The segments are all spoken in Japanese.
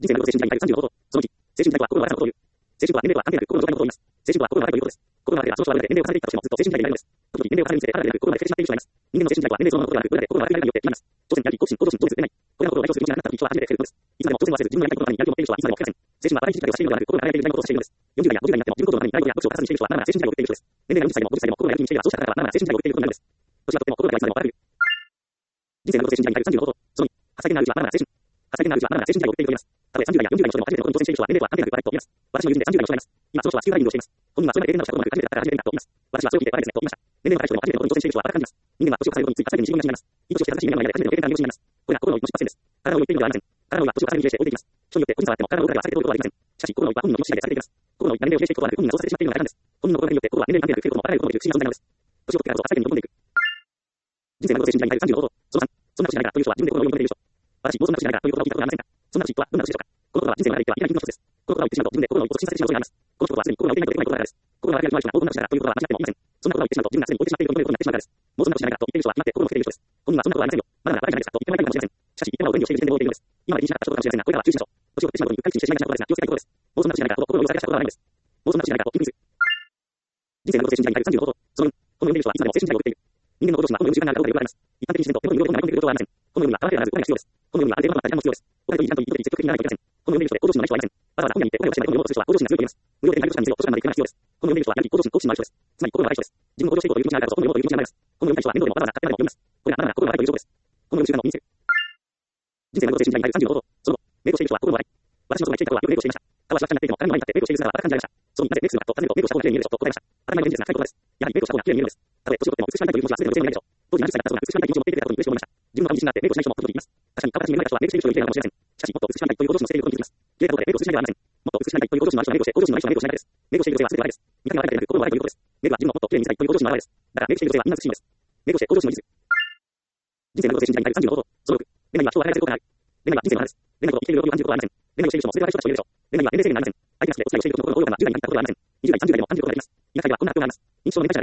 人生の精神時代35度。その1、精神時代とは心の新たなことを言う。精神とは年齢とは関係なく心の状態のことを言います。精神とは心の新たということです。心の新たではその人は年齢を重ねていったとしてもずっと精神時代になるのです。時々年齢を重ねるにつれ新たである心が減ってしまっている人がいます。人間の精神時代とは年齢そのもののことではなく、親で心の新たによって決まります。挑戦であり、好奇心、行動心、情熱、恋愛。これらのことを代表する気持ちがあなたの人は初めて得ることです。いつまでも挑戦はせず、自分のやりたいことのためにやる気を持っている人はいつまでも増えません。精神は新たに時代をしているのではなく、心が輝いている時代のことをしているのです。40代や50代になっても自分のことのために大事や読書を欠かさずにしている人はまだまだ精神時代を送っている人です。年齢が40歳でも50歳でも心がやる気にしていれば、そうした方々はまだまだ精神時代を送っていることになるのです。年はとっても心がいつまでも若く。人生の精神時代に35度。その2、8歳でなるうちはまだまだ精神。8歳でなるうちはまだまだ精神時代を送っていると言います。たとえ30代や40代の人でも初めてのことに挑戦している人は年齢とは関係なくバレッと言います。私の友人で30代の人がいます。今その人はスキューバダイビングをしています。本人はそれまで経験などしたこともなく初めてだったから初めてだと言います。私はそれを聞いてバレですねと言いました。年齢の高い人でも初めてのことに挑戦している人は温かく感じます。人間は年を重ねることについて初めてに自分が死にます。いい年をして初めての前で初めての経験が見事になります。これは心の一の出発点です。体を言っているのではありません。体を今年を重ねるにして置いていきます。人によって個人差はあっても体を裏ではされていることはありません。しかし心のは本人の気持ち次第でされていきます。心の年齢を否定していくことはなく本人がそうさせてしまっているのが大事なんです。本人の心によって心は年齢に関係なく受けることも与えることもできる不思議な存在なのです。年を取ってからこそ初めてに喜んでいく。人生の精神時代に入る35度。その3、そんな年じゃないかという人は自分で心を読み込んでいる人。私もうそんな年じゃないかということを聞いたことがありませんか。そんな年とはどんな年でしょうか。このことは人生の中で言ってはいけない禁忌の一つです。このことを言ってしまうと自分で心を一つ審査してしまうことになります。このことはすでに心が言っていないといけないことだからです。心が明らかに言われてしまうとこんな年だからということは間違っても言いません。そんなことを言ってしまうと自分がすでに置いてしまっているということになってしまうからです。もうそんな年じゃないかと言っている人は決まって心をつけている人です。本人はそんなことはありませんよ。まだまだ若いじゃないですかと言ってもらいたいかもしれません。しかし言ってもらう上にをしている時点で置いているのです。今まで気にしなかったことかもしれませんが、これからは注意しましょう。年を取ってしまうことにうっかり注意してしまいがちなことですが、気をつけたいことです。もうそんな年じゃないかと心を寄せがちしたことはないのです。もうそんな年じゃないかと言っている。人生の精神時代に入る35度。その2、本の読んでいる人はいつまでも精神時代を送っている。人間の行動心は本の読む時間があることで言われます。一般的に自然と手の読みを読んでいることはありません。本の読みはあらゆるお金が必要です。本の読みはある程度の時間も必要です。お金といい時間といいことに積極的にならないといけません。本の読んでいる人で行動心のない人はいません。わざわざ本屋に行ってお金をしてまで本を読もうとする人は行動心が強いと言います。無料で大学者にせよ図書館まで行くのが必要です。本の読んでいる人はやはり行動心、好奇心のある人です。つまり心がない人です。自分の行動していこうという気持ちがあるからこそ本を読もうという気持ちになります。本を読みたい人は面倒でもわざわざ買ってまでも読みます。これがあなたが心がないという証拠です。本を読む習慣の身につける。人生の精神時代に入る35度。その後、メイクをしている人は心の笑い。私のそばについたことはよくメイクをしていました。顔はしわしわになっていても鏡の前に立ってメイクをしている姿は温かく感じられました。そう、なぜメイクするのかと尋ねるとメイクをした方が綺麗に見えるでしょと答えました。当たり前の現実な深いことです。やはりメイクをした方が綺麗に見えるのです。たとえ年を取っても美しくなりたいという気持ちは全ての女性の夢でしょう。当時70歳だった人が美しくなりたい気持ちを持っているだろうという嬉しく思いました。自分の顔に自信があってメイクをしない人もほとんどいます。確かに顔形に見えない人はメイクしている人より綺麗なかもしれません。しかしもっと美しくなりたいという行動心をしていることに気づきます。綺麗なことでメイクをするしないではありません。もっと美しくなりたいという行動心のある人はメイクをして、行動心のない人はメイクをしないからです。メイクをしている女性は全て悪いです。見た目が悪いだけでなく心も悪いということです。メイクは自分をもっと綺麗に見せたいという行動心の表れです。だからメイクしている女性はみんな美しいのです。メイクをして行動心の技術。人生の精神時代に入る35度。その6、恋愛は人を笑いせることがある。恋愛は人生の花です。恋愛のことを生きている喜びを感じることはありません。恋愛をしている人もそれが悪い人たちと言えるでしょう。恋愛は年齢制限がありません。相手が好きでお付き合いをしていることの心を動かな10代に入ったことはありません。20代、30代でも感じることができます。田舎ではこんな発表があります。認知症の年配者が恋愛をしたことを認知症が改善した。恋愛は脳のいろんな部分の脂質量が少なくなっていて脳が活性化することができません。恋愛はいろんな部分の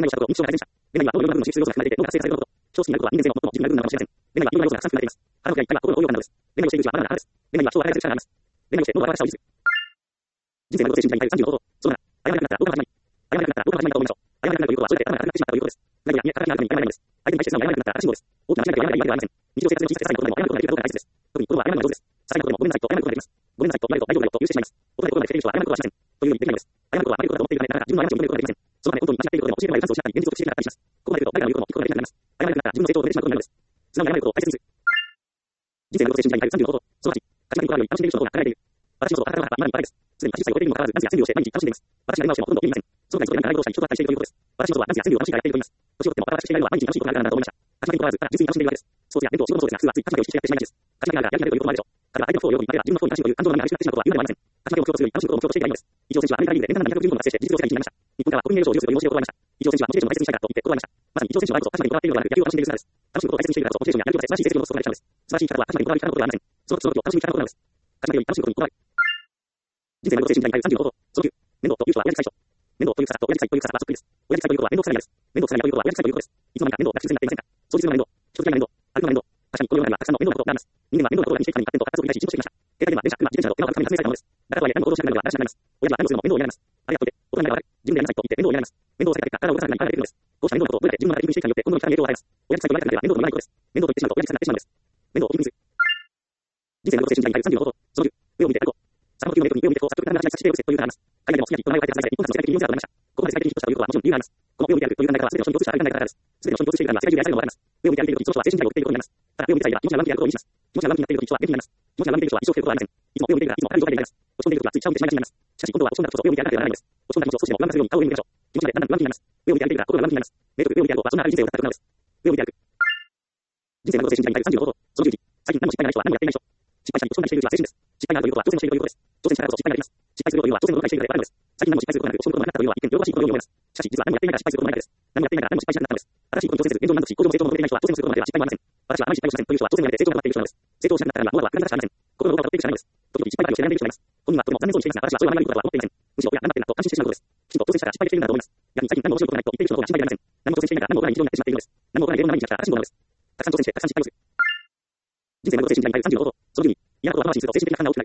質量が最も自分がいるのかもしれません。恋愛はいろんな要素が複雑になっています。恋愛はいろんな要素が複雑になっています。腹の気がいっぱいは心の動揺なのです。恋愛をしているうちはまだまだ腹です。恋愛は人を笑いさせる力があります。恋愛をして脳が笑かしたを維持する。人生の精神時代に入る35度。その7、謝らなくなったら動画が始まり。謝らなくなったら動画が始まりと思いましょう。謝らなくなるということはそれだけ頭がなくなってしまったということです。何や体にあるのに謝らないのです。相手に対して素直に謝らなくなったら正しいのです。大きな間違いで謝らないわけではありません。日常生活の小さい些細なことでも謝ることができるかどうかが大切です。特に心は謝るのが上手です。些細なことでもごめんなさいと謝ることができます。ごめんなさいと言われると大丈夫だよと許してしまいます。大人で心ができている人は謝ることはしません。というようにできないのです。謝ることは悪いことだと思っているためなら自分の過ちを認めることができません。そのため本当に間違っていることでも教えてもらえる数を失ったり現実を不思議なかったりします。ここまで来ると誰が言うことも聞くことができなくなります。謝らなくなったら自分の成長を止めてしまうことになるのです。素直に謝ることを大切にする。人生の精神時代に入る35度。その8、勝ち負けにこだわるより楽しんでいる人の方が輝いている。私のことを働くのは今にバカです。すでに80歳を超えているにもかかわらずダンスや川柳をして毎日楽しんでいます。私が今をしてもほとんど起きません。その外に外で何か習い事をしたり人と会ったりしているということです。私のことはダンスや川柳を楽しいからやっていると言います。年を取っても新しくしていないのは毎日楽しいことがあるからだと思いました。勝ち負けにこだわらず、ただ純粋に楽しんでいるわけです。スポーツや伝統、仕事もそうですが、普通はつい勝ち負けを意識してやってしまいがちです。勝ち負けながらやりたいということもあるでしょう。彼は相手の方をよく見ては自分の方に関心という感情の波が激しくなってしまうことは言うまでもありません。勝ち負けを目標とするより楽しいことを目標としていればいいのです。以上選手はアメリカリーグで年間715本を達成して実力世界一になりました。日本からは国民栄誉賞を授与するという申し出を行いました。以上選手はモチベーションを大切にしたいからと言って断りました。まさに以上選手はあれこそ勝ち負けにこだわっているのではなく野球を楽しんでいる姿です。楽しむことを大切にしているからこそモチベーションややる気を素晴らしい成績を残すことができたのです。素晴らしい方は勝ち負けにこだわりきたのことではありません。その時を楽しみきたのことなのです。勝ち負けより楽しむことにこだわる。人生の精神時代に入る35度。その9、面倒という人は親父最初。面倒という草と親父最という草はそっくりです。親父最ということは面倒くさがりです。面倒くさがりということは親父最ということです。いつの間にか面倒が自然になっていませんか。掃除するのが面倒、食事が面倒、歩くのが面倒。確かにこの世の中にはたくさんの面倒なことがあります。人間は面倒なことをにしていくために発展と発達を繰り返し一日をしてきました。携帯電話、電車、車、自転車など手間をかけるために発明されたものです。だからとはいえ何も行動しなくなるのでは嵐になります。親父は何をするのも面倒になります。あれやっといて、大人になれば自分でやりなさいと言って面倒になります。面倒をされた結果、体を動かさなくなり体ができるのです。こうした面倒なことをどうやって自分の中で気分にしていくかによって今度に来た影響を与えます。親父最と言われたくなれば面倒にならないことです。面倒と言ってしまうと親父さんになってしまうのです。面倒を気分にする。人生の精神時代に入る35度。その10、上を見て歩こう。3の9のメイクに上を見てこう作曲な話がしているというのがあります。海外でも好きな人、名前を書いてください。日本からの世界的に人気がなりました。ここまで世界的にヒットしたということはもちろん理由があります。この上を見て歩くという考え方はすべての人に共通したありがないからです。すべての人に共通しているから世界中で愛されるのがわかります。上を見て歩いているとき、その人は精神時代を送っていることになります。ただ上を見ていたら気持ちが悪くなることを意味します。気持ちが悪くなっているとき、人は元気になります。気持ちが悪くなっている人は一生懸命ことはありません。いつも上を見ているからいつも明るい状態でいられます。落ち込んでいるときはつい下を見てしまいがちになります。しかし今度は落ち込んだこそ上を見て歩かなければならないのです。落ち込んだ気持ちを少しでも上向かせるように顔を上に向けましょう。気持ちまでだんだん上向きになります。上を見て歩いているから心が上向きになります。明徳上を見て歩こうはそんな明るい人生を送ったことなのです。上を見て歩く。人生の精神時代に入る35度。その11、最近何も失敗がない人は何もやっていない人。失敗したり損なりしているうちは精神です。失敗があるということは挑戦をしているということです。挑戦したからこそ失敗ができます。失敗するというのは挑戦を繰り返しているのであるのです。最近何も失敗することなく落ち込むことがなかったというのは一見喜ばしいことのように思います。しかし実は何もやっていないから失敗することもないからです。何もやっていないから何も失敗しなかったのです。新しいことに挑戦せず、現状に満足し、行動も成長も求めていない人は挑戦をすることまでは失敗もありません。私はあまり失敗をしませんという人は挑戦をやめて成長が待っている人なのです。成長をしなくなったら今は諦め方しかありません。心の動画を追っていくしかないのです。時々失敗ばかりをして悩んでいる人がいます。本人はとても残念そうにしていますが、私はそれを学びることは思っていません。むしろ、いや、頑張ってんなと感心してしまうことです。きちんと挑戦したら失敗できているんだと思います。逆に最近何も面白いことがないと言っている人の方が心配でありません。何も挑戦していないから何も起こらない日常になってしまっているのです。何も起こらない例の毎日だったら新しいものです。たくさん挑戦して、たくさん失敗をする。人生の精神時代に入る35度。その時に、嫌なことを後回しにすると精神的な負担が大きくなる。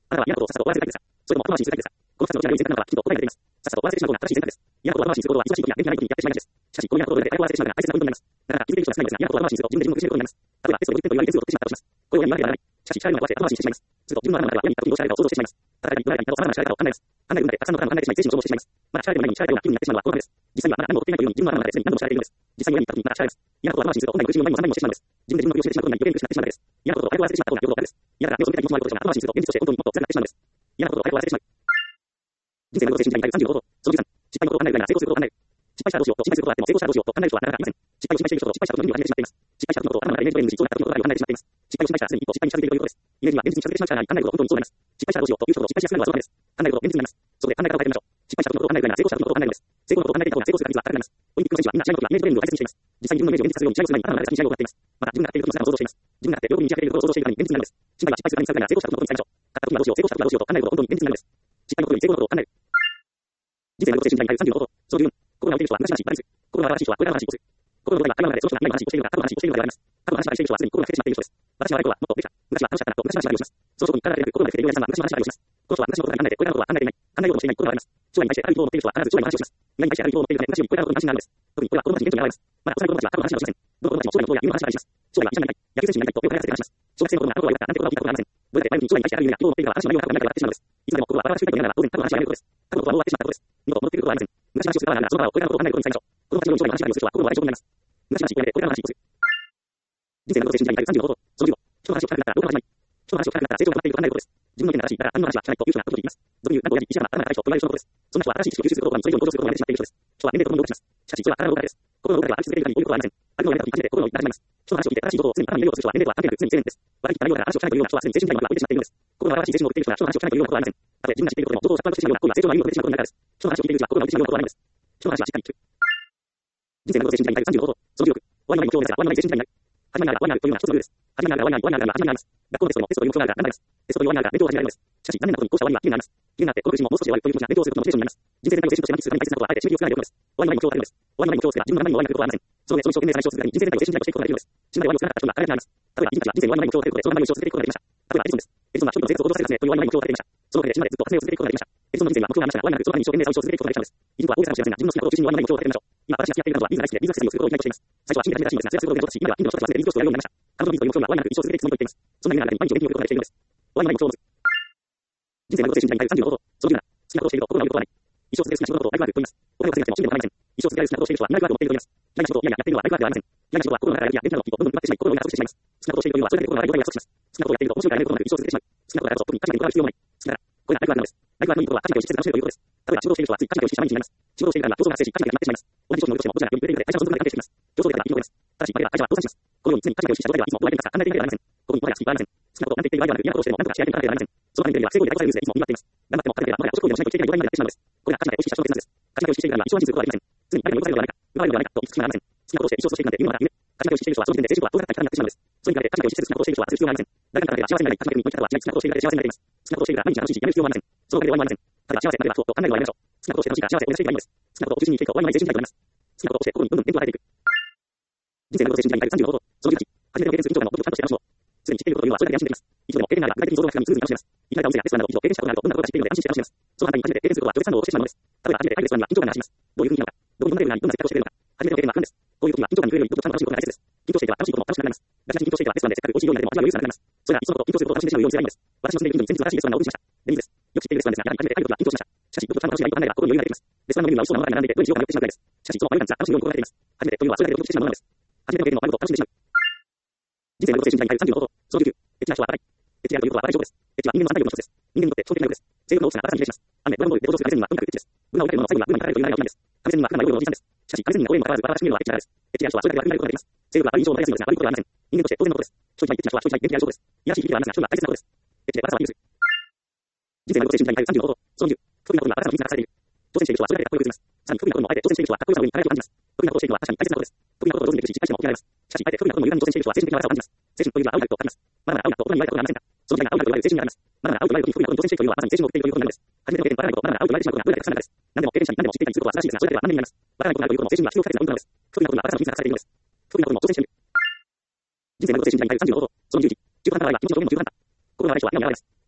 あなたは嫌なことをさっさと終わらせたいですか？それとも後回しにするたいですか？この二つのどちらが優先なのかきっと答えが出ています。さっさと終わらせてしまうのが正しい選択です。嫌なことを後回しにすることは忙しいことや便利なことにやってしまいがちです。しかし、この嫌なことをやめて早く終わらせてしまうのが大切なポイントになります。だから、気づける人は少ないのですが、嫌なことを後回しにすると自分で自分を苦しめることになります。例えば、テスト50点と言われ点数を取ってしまったとします。これを嫌に言われてはならない。しかし、控えるのが怖くて後回しにしてしまいます。すると、自分の頭の中では嫌になった時にどうしたらいいかを想像してしまいます。戦いに言われた人は様々な力を考えます。考えるので、たくさんのことを考えてしまい、精神を消耗してしまいます。まだ力えてもないのに力えたような気分になってしまうのはこのためです。実際にはまだ何も起きていないというように自分の頭の中で常に何度も力えているのです。実際に親に言った時にまだ力えます。嫌なことを後回しにすると、本来の苦しみを何も3倍もしてしまうのです。自分で自分の首を絞めてしまうことになり余計に苦しくなってしまうのです。嫌なことを早く終わらせてしまったことになることです。嫌だから目を背けたりもしまうことでしょうが、後回しにすると現実として本当にもっと辛くなってしまうのです。嫌なことを早く終わらせてしまう。人生の精神科医35法。その13。失敗のことを考えるぐらいなら成功することを考える。失敗したらどうしようと、失敗することがあっても成功したらどうしようと考える人はなかなかいません。失敗を心配している人と失敗した時の意味を始めてしまっています。失敗した時のことを頭の中でイメージトレーニングし、そうなった時のことを考えてしまっています。失敗を心配したらすでに一歩失敗に近づいているということです。イメージには現実に近づいてしまうから考えることを本当にそうなります。失敗したらどうしようという人ほど失敗しやすくなるのはそのためです。考えることを現実になります。そこで考え方を変えてみましょう。失敗した時のことを考えるぐらいなら成功した時のことを考えるのです。成功のことを考えていた方が成功する確率は高くなります。オリンピックの選手はみんな試合の時はイメージトレーニングを大切にしています。実際に自分のイメージを現実化するように試合をする前に頭の中で試合を行っています。また自分が勝っている時の姿を想像しています。自分が勝って両国に打ち明けていることを想像しているからに現実になるのです。失敗は失敗するために使うから成功した時のことに使いましょう。勝った時はどうしよう、成功した時はどうしようと考えることを本当に現実になるのです。失敗のことより成功のことを考える。人生の精神科医35法。その14。心が折れている人は昔話、話す。心が新しい人はこれから話をする。心の答えは今までその人が今話をしているのか過去の話をしているのかであります。過去の話をしている人はすでに心が来てしまっている人です。私は若い頃はもっとできた。昔は楽しかったなと昔話をします。その人に体が出てくる心が来ているような昔話をします。この人は昔のことが考えてこれからのことは考えていない。考えようともしていない心があります。将来に対してある意図を持っている人は必ず将来の話をします。未来に対してある意図を持っているため昔よりこれからのことに関心があるのです。特にこれは子供たちに元気に現れます。まだ幼い子供たちは過去の話をしません。どの子供たちも将来のことや夢の話ばかりします。将来は医者になりたい、野球選手になりたいと手を離せて話します。小学生の子供があの子が良かったなんてことは聞いたことがありません。どれだけ前に将来に対してある夢や希望を持っているかは話の内容が過去の中で笑ってしまうのです。いつでも心はバカバカしくないと言いながら当然過去の話をやめることです。過去のことはもう終わってしまったことです。二度と戻ってくることはありません。昔話をする側ならその場をこれからのことを考えることに使いましょう。子供たちのように将来の話をする人は心の笑い上手になります。昔話をやめてこれからの話をする。人生の精神科医35法。その15。人の話を聞かなくなったら老化が始まり。人の話を聞かなくなったら成長が止まっていると考えることです。自分の意見が正しい。だから他人の話は聞かないという人がこの時言います。俗に言う、なんと親に一番頭が高い人と言われる人のことです。そんな人は新しい知識を吸収することにそれ以上に向上することになってしまっている人です。人は年齢とともに老化します。しかしそれは体の老化だけです。心の老化では歩き続ける限り老いることはありません。歩くのをやめた時に初めて心の老いが始まります。人の話を聞いて新しいことを常に頭に入れようとする人は年齢とは関係なく常に青年です。悪い人が言うような話を聞かないというような人はすでに精神科医の老いてしまっているのです。心の新しい精神を送っている人が人の話を聞かないというようなことはありません。たとえ自分が知っていることでも情報を錯乱としてしまうような行為は成長の歩みを止めてしまうことになるからです。人の話を聞いているうちは心が老いてしまうようなことはないのです。人の話はしっかり聞く。人生の精神科医35法。その16。終わりのない目標を目指せば終わりのない精神科医になる。始まりながら終わりになるというのは一つのルールです。始まりながら終わりになる、終わりになる、終わりになる、始まりになります。学校のテストでもテストという目標があるが何々あります。学校のテストに目標があるが何々あります。しかし、何年か後にこうした終わりは気になります。気になって心が気になってこの苦しみももう少しで終わるという気持ちが勉強することのモチベーションになります。人生全体を精神として満喫するために大切なことはあえて刺激をつけないでおくのです。終わりのない目標を立てるのです。終わりのない目標をつけば自分が何も終わりになることはありません。その上、その一生懸命な話をするために人生全体を精神体としていくことができるのです。死ぬまで終わりをつかなかった人が輝きになります。例えば、君たちは人生の終わりのない目標を立てることでそのまま一生続けていくことができました。例えば、エジソンです。エジソンは人々の生活を脅かせる発明という終わりのない目標を立てました。そのおかげで死ぬまでずっと発明を続けていくことができました。エジソンの人生には目標がありましたが、終わりなくそのために一生懸命さを続けていくことができたのです。偉人とは大げさかもしれませんが、自分の好きなことを中心に終わりのない目標を立てましょう。今、私が付き合っている方はビーズが好きでビジネスをすることを目標としています。最初は信じられないらしいのですが、それはすぐに現実化しています。今ではインドの人たちがビーズの人たちになりました。彼女のビーズという目標が終わりなく一生続けていくつもりと言っています。そんな夢があるに毎日を勉強することができているのです。終わりのない目標を実現することができているのです。終わりのない目標を持つ。人生の精神科医35法。その17。好きなことをしていると心が折れることはない。一生続ける好きな仕事のことをライフワークと言います。お金を稼ぐも信念を離れません。一生続けられる好きなことをしている人はみんなライフワークを持っていると言います。嫌いな仕事を嫌々やっているのはライフワークではありません。嫌いな仕事をやっているのはライフワークではありません。好きなことをしているというのはそれだけの理由があるというわけではありません。それだけの理由があるというわけではありません。心が弱いを阻止します。好きなことをやっていると面白いからやめることなく一生続けてしまう。好きなことをやると特に稼ぐことが必要もない。好きなら、これがライフワークなのです。ライフワークのいいところは稼ぎをし、節約するということです。例えば仕事をしている人はつい稼ぎをし、毎日になります。仕事をしているから競争が発生し、稼ぎが決まってしまいます。同じ上司に戻してもボスがより売れているので会社の存続が関係しています。競争でからいいところです。ただし、場合では会社は倒産します。このように常に稼ぎをしした状態ではいつもどうやっているか考えていなければなりません。ここに我が好きはありません。好きなことをなんて言っている場合ではなく、嫌なことをしてもなんとか仕上げていかなければなりません。そのためには成功で大成功でいつも言い張っています。頑張っても稼げばもはやお仕事でもしないといけない状態にまでなってしまうのです。これが勝ち負けを意識した人の決断です。勝ち負けを意識しているから一生安心することはできません。常に誰かに残されるのではないか、奪われるのではないかといつしかなりません。好きなことをして一生そしていくなんて夢の中夢。勝ち負けを意識している人はその時点で成功は遠ざかった期間になってしまうのです。それに比べて勝ち負けを意識せず好きなことをしている人はする必要がありません。誰かの中では幸せになれない勝ち負けに生き方は違い、好きなことをしているだけ幸せになれています。好きなことをしているから毎日が楽しいしやめる必要はありません。そのおかげで終わりもありません。ただ幸せになればそうと考えるのはやめましょう。好きなことをして楽しいから幸せを目指していけばいいのです。好きなことを中心に生きていくと終わりのない精神科医となります。好きなことをして心にどんどん伝統を与えていく。人生の精神科医35法。その11。初めての経験する以上のもっとちゃんとして楽しもう。すでに知っていることというのはそれだけ安心できます。一度でも経験があれば具体的に想像がつかみすぐに楽しめます。意外なお店やレストランなど一度経験したことがあるとどんなことか知っているので安心して楽しめます。その反対に初めて経験することは拒絶反応を起こしてしまうのです。例えば初めて入るレストランには緊張感が走ります。どういう雰囲気なのか、どういう飲んでいるのにどんな接客をしているのか、初めての経験は不安です。こういう時は緊張感に触れるよりどんどんちゃんと楽しいことが大切です。緊張していては楽しいことも楽しくなります。ガチガチに緊張していてはレストランでせっかく美味しい料理になっても味が余裕がなくなります。それらいっそのこと緊張することを楽しんでしまうようにすればいいんです。私の住んでいる近所に先日新しいレストランがオープンしました。デニーズです。よく知っているレストランですが、やはり初めて入る時は緊張しました。しかし、どこちゃんと楽しいがいいと考えれば心に余裕が出てきます。レストランのメニューは美味しそうなものが並んでいて、どれにしようか迷ってしまうくらいです。しかし、その迷いが楽しいように心がけています。初めてというのはそれだけで得してしまうものなのです。初めての経験のあることを楽しんでしまう。人生の精神科医35法。その19。エッチな人はバカい。エッチであるということはバカい証拠です。エッチは人間の三大欲の一つです。人間にとって超的な欲です。性欲の大きさがバカに比例します。アニメ、ドラゴンボールで登場する亀仙人はとにかくエッチです。文が降りたるものの最後には文がに書かれるという流れが起きないです。亀仙人は不可能な夜のおじさんです。しかし、亀仙人が声にもかかわらずバカらしく見えるのはエッチなからです。エッチである人はそれだけ悪くなることができます。性欲が悪い印象を与えやすいのですが悪いことではありません。人間として当然のことです。人一倍エッチな人は人一倍元気である証拠です。いやらしい響きではありますが、人が大切なことです。エッチでバカさは許す。人生の精神科医35法。その10。不利なことにはバカさの技術が隠されている。挑戦している人はそれだけかっこよく映ります。さらに不利なことにもあえて挑戦している人はかっこよさの上に輝きを感じます。不利なことをしているのは確かに大切なことです。不利なことを上手にできるし、失敗しても起きられます。しかし、あえて不利なことに無駄に挑戦している人は精神的な悪さを感じます。精神というのは合うなと感じます。まだまだ合うなと大人に言われたことがありませんか？その時代が合うなと言われる精神にあります。まだまだ合うと言われる時に不利なことに挑戦しているというのはまさに精神を送っているということになるのです。初めての経験とわからないこと、まだまだ合うと言われてしまうことがどれだけたくさんあるからです。何でも経験者に何でも知っていたりすることは正しいですが、それだけでは何でもなります。わからないことがあるということも精神には必要不可欠なポイントなのです。不利なことにはバカさの技術が隠されているのです。不利なことにも挑戦してみる。人生の精神科医35法。その11。中途半端な場合は気持ちの上の中途半端。心の荒い人は手を狙われます。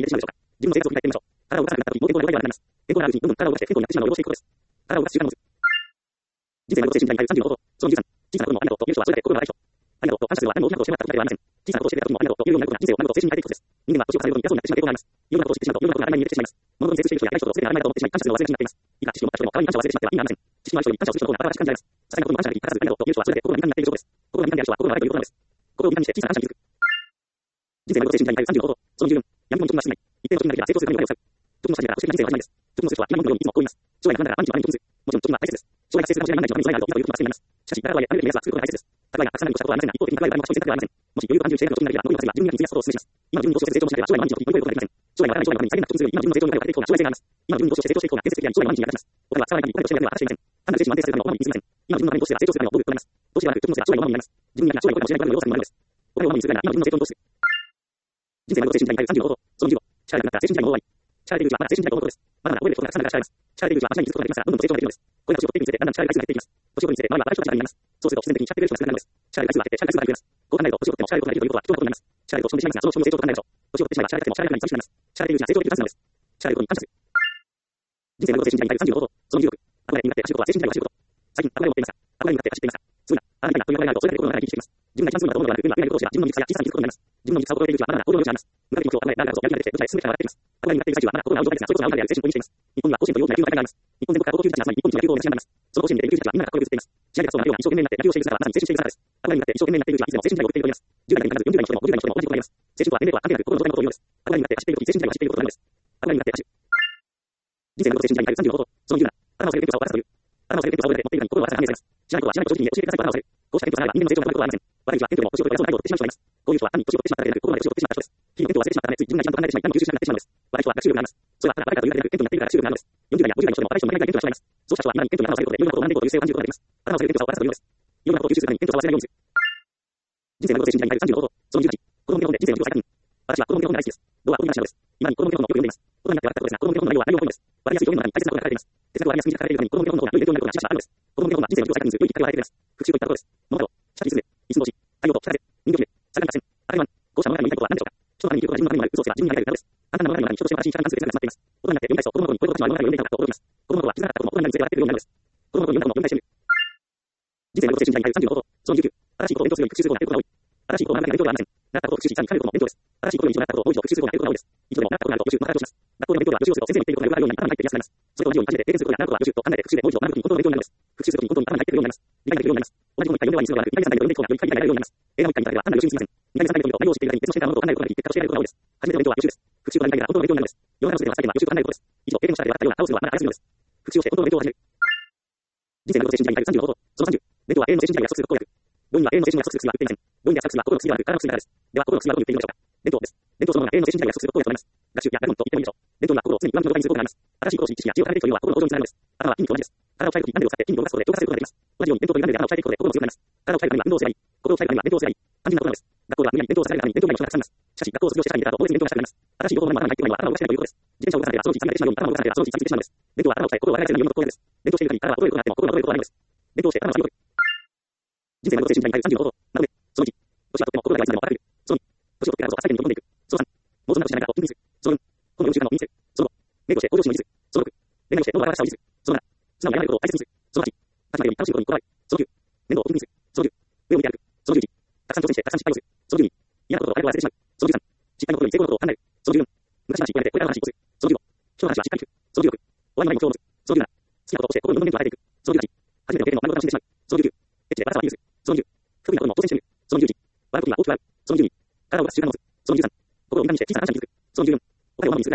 に入れてしまうでしょうか。自分の生活を振り返ってみましょう。体を動かさなくなった時、もう健康な弱いではなります。健康なあるうちにどんどん体を動かして健康になってしまうのを予防していくことです。体を動かす習慣の図。人生の精神に対する30の方法。その13。小さなこともありがとうという人はそれで心が荒い人。ありがとうと感謝するは何も大きなことをしてもらったことではありません。小さなことをしてくれた時もありがとうというようになることが人生を学ぶと精神に変えていくことです。人間は年を重ねるごとに偉そうになってしまう傾向があります。いろんなことを知ってしまうといろんなことが当たり前に見えてしまいます。物の見せつける人や偉い人とそれが当たり前だと思ってしまい感謝するのを忘れがちになっています。いいか知識を持った人でも代わりに感謝を忘れてしまっては意味がありません。知識のある人に感謝をする人の方が新しく感じられます。些細なことにも感謝ができ、必ずありがとうという人はそれで心が満たになっている証拠です。心が満たになる人は心が荒いということなのです。心を満たにして小さな感謝に気づく。人生の精神に対する30の方法。その14。闇にも直面していない。一定の時になれば成功するためにお金を使う。時の先から保守的な人生は始まりです。時のする人は今のようにいつもこう言います。将来が不安なら毎日の毎日をもちろん時は大切です。将来が成功するために毎日の毎日をあるということが必要になります。しかし、あるべき目安は作ることが大切です。蓄えがたくさんなるとしたことはありませんが、一方的に蓄える誰も賢い選択ではありません。もし余裕が安住しているの時になれば、残りの稼ぎは自分に自分に安くすることをお勧めします。今の自分に投資をして成長しなければ、将来の毎日の時に乗り越えることができません。将来がわからない将来のために再現な不自由に今の自分の成長になれば勝ていくような将来性があります。今の自分に投資をして成長していくような建設的であり、将来の毎日に役立ちます。お金は使わない限りお金としての役には果たしていません。単なる精神を安定させるためのお金に過ぎません。今の自分のために投資すれば成長するための道具となります。投資ではなく、時のせいが将来のものになります。自分には将来のお金を知らないことが要素になります。お金を守りにするなら今の自分の成長に投資する。人生の精神に対する30の方法。その15。力がなくなったら精神体の大終わり。力できるうちはまだ精神体の方法です。まだまだ覚えることがたくさんあるから力です。力できるうちは間違いに気づくことができますが、どんどん成長ができるのです。これが年を取っていくにつれてだんだん力が大切になっていきます。年を取るにつれて周りは新しい人が力になります。そうすると必然的に力できる人が少なくなるのです。力が大切になって力が増えます。こう考えると年を取っても力できるということは貴重なことになります。力で落ち込んでしまいますが、その人の成長と考えましょう。年を取ってしまえば力がなくても力がなくなり寂しくなります。力できるうちは成長できるチャンスなのです。力できることに感謝する。人生の精神に対する30の方法。その16。憧れに向かって走ることは精神体を走ること。最近憧れを持っていますか？憧れに向かって走っていますか？すぐな、ああみたいなという憧れがあるとそれだけ心の中で生きています。自分が一番すぐなと思うのではなく、今のことを知ら自分の技術や小さな気づくことになります。自分の技術を超えているうちはまだまだ行動の余地があります。向かっていく目標を考えながらこそやる気が出て舞台へ進めて上がっています。憧れに向かっている最中はまだ心が青状態ですが、それこそ青状態である精神を保有しています。日本には甲子園という大きな野球の大会があります。日本全国から高校球児たちが集まり、日本一の野球校を目指しています。その甲子園で野球児たちはみんながかっこよく映っています。試合で勝つとなるように一生懸命になって野球をしている姿はまさに青春している姿です。憧れに向かって一生懸命になっているうちはいつでも精神体を送っていると言います。10代に限らず40代の人でも50代の人でも同じことがあります。青春とは年齢とは関係なく心の状態のことを言うのです。憧れに向かって走っているとき精神体が走っていることなのです。憧れに向かって走る。人生の精神体に対する30の方法。その17。頭を下げて天気を渡すという。頭を下げて天気を渡すという持っているのに心を渡すが判明されます。知らないことは知らないと正直に教えてくださいと頭を下げる。こうした天気を下げれば人間の成長になることはありません。悪い人は天気よりも年を取りやすい態度を取ってしまう人がいます。こういう人は単に年を取ってしまっただけでなく、心まで年を取ってしまった人です。日々の天気を忘れてしまったため、つい自分が一番と考えてしまい、何も吸収しなくなってしまうのです。悪い人は学習力があります。それはただ誰かというだけでなく、天気になっているから学習力があるのです。40代や50代の人でも若い人も意外に天気が違います。そうした人は今に天気に頭を下げることで、いろんなことを学んでいこうという姿勢を感じることができます。頭を下げて天気を渡すというのです。いろんなことを吸収するために天気を忘れないようにする。人生の精神に対する30の方法。その18。子供の本で人生の記憶を再確認。私は子供の本が大好きです。どうは子供の話なのです。今に子供の本をよく読んでいます。大人になって分かったことですが、子供の本の内容は内容の本です。わかりやすい表現の中に大切なことが書かれています。哲学はわかりやすく書かれているために、子供の本の方が良い勉強になることがしばしばあるのです。子供の本は人生の記憶を再確認する良いきっかけを与えてくれます。復習といったところです。物事、下地する、椅子のし、太陽と北風、人魚姫、魚が線、赤い湾、こうした物語の言いたいことは何でしょうか。人のために記憶が自分のためになる嘘をつけば自分になりたいからです。簡単な物語の中に人としての私に力が関する哲学が詰まっています。大人になって読みたい人、子供の頃にこういうことが私は物語を読んでいたのかと驚きます。子供の頃は気づかなかったことも大人になるにつれて分かってくるようになるのです。子供の頃に読んだものを読み返してみる。人生の精神に対する30の方法。その19。新しいことを勉強するように復習することが多い。新しいことを学ぶだけが勉強ではありません。習ったことを復習し、さらに深めることも勉強です。新しいことに一度習ったことをもう一度復習することが勉強です。一度でも習ったことがあると予習の課題をします。学校の勉強では予習をすると先生の言っていることがよくあるように頭に入っていやすくなります。それと同じように家事で経験することや習うことは予習と考えて復習でもう一度学ぶときに本当の勉強になるのです。復習するときに本当に頭に入ってくるようになります。理解できるようになります。同じことを一回読んではにするのではなく、2回3回読んでいく方がより理解が得られるようになります。映画を1回見ただけでは単なる予習に過ぎません。2回3回読むと内容を知っているだけに別の視点から物事を考えることができ、結果としてやることが多いです。初めての勉強は予習です。復習とは2回では本当の勉強になるのです。世の中の全ては最近は予習と考えることです。以上、経験をしただけで分かったような顔をするのはまだ早すぎるのです。復習をして本当の勉強を始める。人生の精神に対する30の方法。その30。勉強は永遠の精神体を約束する公約。論には永遠の精神を約束する薬は売っていません。論で約束するは心の薬ではなく体の薬です。では心の薬はどう言っているのでしょうか。伝統です。伝統そのものが永遠の精神体を約束する公約となります。学習や学問と言ってもいいでしょう。伝統には心を常に上の状態にすることがあります。新しいことを知識や知恵を重ねていくというのは心の向上につながるのです。頭は筋肉と同じです。体を鍛えるとき何でを使って筋肉を動かすことで強化することができます。同じように伝統という何で頭を鍛えていくことで心も強くなります。体を鍛えるためには運動をすればいい。心を鍛えるためには勉強をすればいい。単純なことなのです。学校では無理やり勉強をさせられるために勉強がいい人がたくさんいます。しかし学校を卒業してからに出た後、猛烈に勉強がしたくなります。新しい情報が頭に入ってくるのは頭を動かせないということです。自転車を動かされたらそのうち冷めてしまうように頭を動かされたらそのうち冷めてしまうのです。伝統は頭を鍛え心を洗いせるように読むことです。伝統している限り体は衰えることがあっても心が衰えることはないのです。伝統して頭を強く。人生の精神に対する30の方法。なので、その1。年はとっても心が弱いつでも分かる。その2。年を取ってからこそ浅いに飛び込んでいく。その3。もうそんなことしないからと筋肉する。その4。この4習慣の身につける。その5。メイクをして向上心を維持する。その6。恋愛をして喉を表したを維持する。その7。素直にやらないことを大切にする。その8。始まるように楽しいことにこだわる。その9。面倒を気にする。その10。上を向いて歩く。その11。たくさん挑戦してたくさん失敗をする。その12。嫌なことをあれこれ忘れてしまう。その13。失敗のことに成功のことを考える。その14。昔の話をやめてこれからの話をする。その15。人の話はしっかり聞く。その16。終わりのない目標を持つ。その17。好きなことをして心の面と荒れていく。その18。初めての経験の何事かも楽しんでしまう。その19。エッチでバラサバにする。その20。不利なことにも挑戦してみる。その21。笑うことには大きく笑う。その22。体を動かす習慣を持つ。その23。心を満たにして小さな感謝に気づく。その24。お金を物にするなら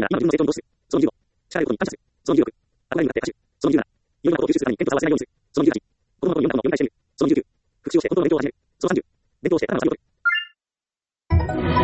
ら今の自分の成長にどうする。その15、力あることに感謝する。その16、憧れに向かって歌手。その17、いろんなことを吸収するために弁当と合わせないようにする。その18、子供の頃に読んだものを読み返してみる。その19、復習をして本当の勉強を始める。その30、勉強をして頭の作業を取る。